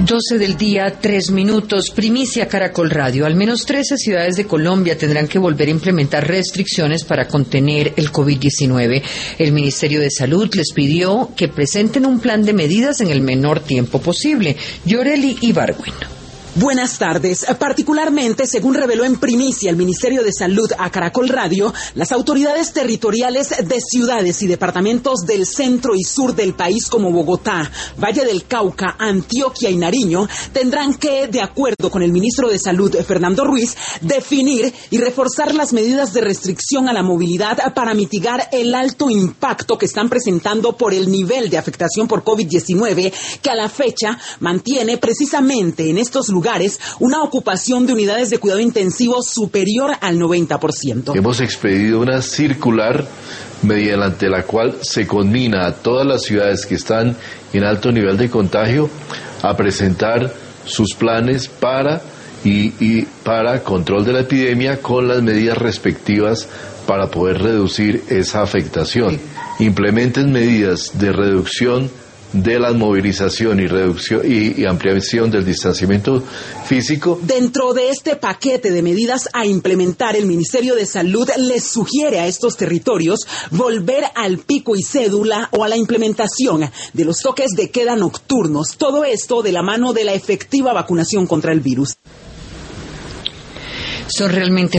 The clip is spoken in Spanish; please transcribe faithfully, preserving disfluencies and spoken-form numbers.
doce del día, tres minutos, primicia Caracol Radio. Al menos trece ciudades de Colombia tendrán que volver a implementar restricciones para contener el COVID diecinueve. El Ministerio de Salud les pidió que presenten un plan de medidas en el menor tiempo posible. Yoreli Ibargüen. Buenas tardes. Particularmente, según reveló en primicia el Ministerio de Salud a Caracol Radio, las autoridades territoriales de ciudades y departamentos del centro y sur del país como Bogotá, Valle del Cauca, Antioquia y Nariño tendrán que, de acuerdo con el ministro de Salud, Fernando Ruiz, definir y reforzar las medidas de restricción a la movilidad para mitigar el alto impacto que están presentando por el nivel de afectación por COVID diecinueve que a la fecha mantiene precisamente en estos lugares una ocupación de unidades de cuidado intensivo superior al noventa por ciento. Hemos expedido una circular mediante la cual se conmina a todas las ciudades que están en alto nivel de contagio a presentar sus planes para y, y para control de la epidemia con las medidas respectivas para poder reducir esa afectación. Implementen medidas de reducción de la movilización y reducción y, y ampliación del distanciamiento físico. Dentro de este paquete de medidas a implementar, el Ministerio de Salud les sugiere a estos territorios volver al pico y cédula o a la implementación de los toques de queda nocturnos. Todo esto de la mano de la efectiva vacunación contra el virus. Son realmente